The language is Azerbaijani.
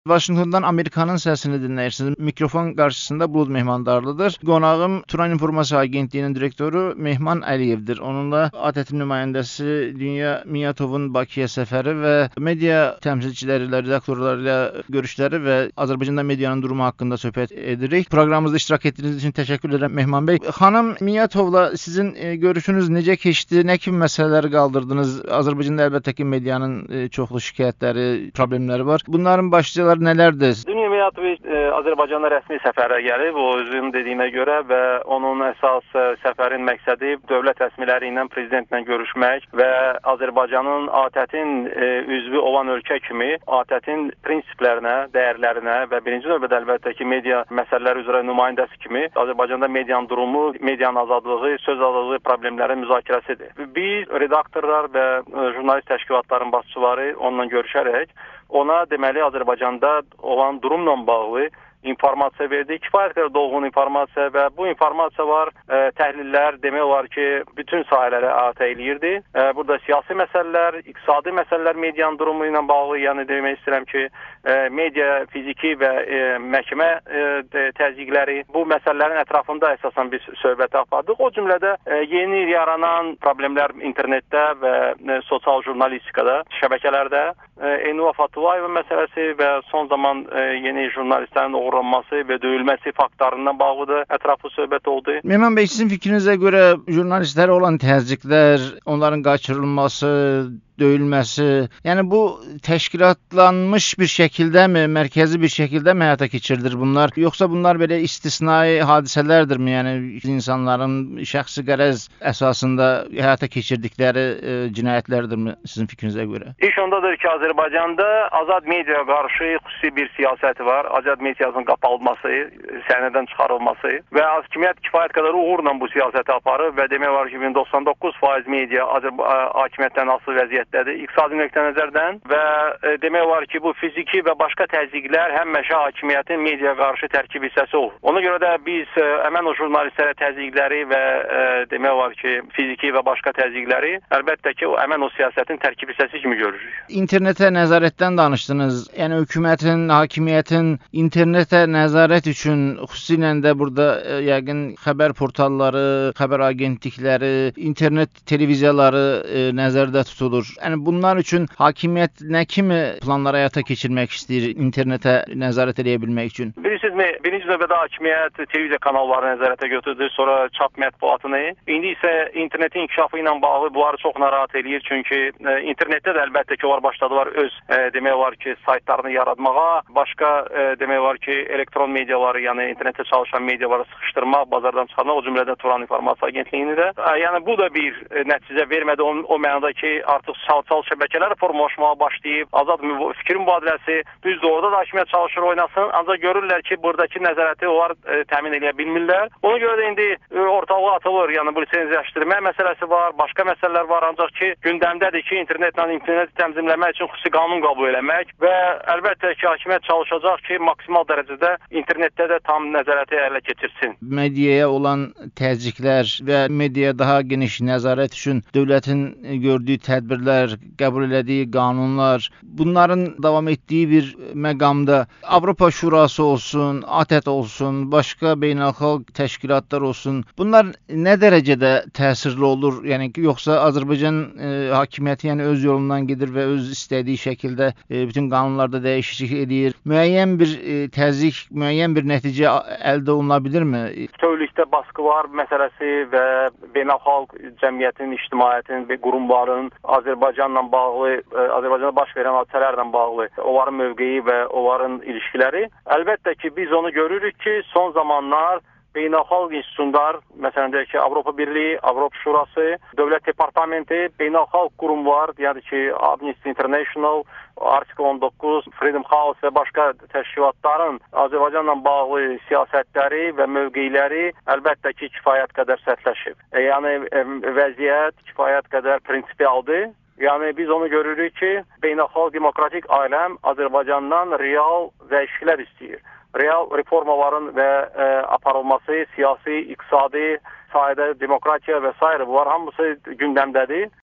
Vaşinqtondan Amerikanın səsini dinləyirsiniz. Mikrofon qarşısında Bulud Mehmandarlıdır. Qonağım Turan İnformasiya Agentliyinin direktoru Mehman Əliyevdir. Onunla ATƏT nümayəndəsi Dünya Miyatovun Bakıya səfəri və media təmsilçiləri ilə, redaktorları ilə görüşləri və Azərbaycanda medianın durumu haqqında söhbət edirik. Proqramımızda iştirak etdiyiniz üçün təşəkkür edirəm Mehman bəy. Xanım Miyatovla sizin görüşünüz necə keçdi? Nə kimi məsələləri qaldırdınız? Azərbaycanda əlbəttə ki, medianın çoxlu şikayətləri, problemləri var. Bunların başlıcaları nələrdir? Dünya Miyatoviç Azərbaycana rəsmi səfərə gəlib, o özünün dediyinə görə və onun əsas səfərin məqsədi dövlət rəsmiləri ilə, prezidentlə görüşmək və Azərbaycanın ATƏT-in üzvü olan ölkə kimi ATƏT-in prinsiplərinə, dəyərlərinə və birinci növbədə əlbəttə ki, media məsələləri üzrə nümayəndəsi kimi Azərbaycanda medianın durumu, medianın azadlığı, söz azadlığı problemlərin müzakirəsidir. Biz redaktorlar və jurnalist təşkilatların başçıları onunla görüşərək ona deməli Azərbaycanda olan durumla bağlı informasiya verdi. Kifayət qədər dolğun informasiya və bu informasiya var, təhlillər demək olar ki, bütün sahələrə əhatə eləyirdi. Burada siyasi məsələlər, iqtisadi məsələlər medianın durumu ilə bağlı, yəni demək istəyirəm ki, media, fiziki və məhkəmə təzyiqləri, bu məsələlərin ətrafında əsasən biz söhbət apardıq. O cümlədə yeni yaranan problemlər internetdə və sosial jurnalistikada, şəbəkələrdə, Enuva Fatuvayeva məsələsi və son zaman yeni jurnalistlərin uğurlanması və döyülməsi faktlarından bağlıdır. Ətraflı söhbət oldu. Mehman bəy, sizin fikrinizə görə jurnalistlərə olan təzyiqlər, onların qaçırılması, döyülməsi, yəni bu təşkilatlanmış bir şəkildəmi, mərkəzi bir şəkildəmi həyata keçirilir bunlar? Yoxsa bunlar belə istisnai hadisələrdirmi? Yəni insanların şəxsi qərəz əsasında həyata keçirdikləri cinayətlərdirmi sizin fikrinizə görə? İş ondadır ki, Azərbaycanda azad mediaya qarşı xüsusi bir siyasət var. Azad mediasının qapalması, səhnədən çıxarılması və hakimiyyət kifayət qədər uğurla bu siyasəti aparır və demək var ki, 99% media hakimiyyətdən asılı vəziyyətdədir. İqtisadi nöqteyi-nəzərdən və demək var ki, bu fiziki və başqa təzyiqlər həmişə hakimiyyətin mediaya qarşı tərkib hissəsi olur. Ona görə də biz həmən o jurnalistlərə təzyiqləri və demək var ki, fiziki və başqa təzyiqləri əlbəttə ki, həmən o siyasətin tərkib hissəsi kimi görürük. İnternetə nəzarətdən danışdınız. Yəni hökumətin, hakimiyyətin internetə nəzarət üçün xüsusilə də burada yəqin xəbər portalları, xəbər agentlikləri, internet televiziyaları nəzərdə tutulur. Yəni bunlar üçün hakimiyyət nə kimi planlar həyata keçirmək istəyir internetə nəzarət edə bilmək üçün? Bilirsinizmi, birinci növbədə hakimiyyət televiziya kanallarını nəzarətə götürdü, sonra çap mətbuatını. İndi isə internetin inkişafı ilə bağlı bunları çox narahat eləyir, çünki internetdə də əlbəttə ki, onlar başladılar öz demək var ki, saytlarını yaratmağa, başqa demək var ki, elektron mediaları, yəni internetdə çalışan mediaları sıxışdırmaq, bazardan çıxarmaq, o cümlədən Turan İnformasiya Agentliyini də. Yəni bu da bir nəticə vermədi o mənada ki, artıq sosial şəbəkələr formalaşmağa başlayıb, azad fikir mübadiləsi, düzdür, orada da hakimiyyət çalışır, oynasın, ancaq görürlər ki, buradakı nəzarəti onlar təmin edə bilmirlər. Ona görə də indi ortalığa atılır, yəni bu lisenziyalaşdırma məsələsi var, başqa məsələlər var, ancaq ki, gündəmdədir ki, internetlə interneti təmizləmək üçün xüsusi qanun qəbul eləmək və əlbəttə ki, hakimiyyət çalışacaq ki, maksimal dərəcədə internetdə də tam nəzarəti ələ keçirsin. Mediaya olan təzyiqlər və mediaya daha geniş nəzarət üçün dövlətin gördüyü tədbirlər, qəbul elədiyi qanunlar, bunların davam etdiyi bir məqamda Avropa Şurası olsun, ATƏT olsun, başqa beynəlxalq təşkilatlar olsun, bunlar nə dərəcədə təsirli olur? Yəni ki, yoxsa Azərbaycan hakimiyyəti yəni öz yolundan gedir və öz istədiyi şəkildə bütün qanunlarda dəyişiklik edir. Müəyyən bir təzyiq, müəyyən bir nəticə əldə oluna bilirmi? Bütövlükdə baskı var məsələsi və beynəlxalq cəmiyyətin, ictimaiyyətin və qurumların Azərbaycanla bağlı, Azərbaycanda baş verən hadisələrlə bağlı onların mövqeyi və onların ilişkiləri. Əlbəttə ki, biz onu görürük ki, son zamanlar beynəlxalq institutlar, məsələn deyək ki, Avropa Birliyi, Avropa Şurası, Dövlət Departamenti, beynəlxalq qurumlar, yəni ki, Amnesty International, Article 19, Freedom House və başqa təşkilatların Azərbaycanla bağlı siyasətləri və mövqeyləri əlbəttə ki, kifayət qədər sərtləşib. Yəni vəziyyət kifayət qədər prinsipialdır. Yəni biz onu görürük ki, beynəlxalq demokratik aləm Azərbaycandan real dəyişikliklər istəyir. Real reformaların və aparılması, siyasi, iqtisadi sahədə demokratiya və s. bunlar hamısı gündəmdədir.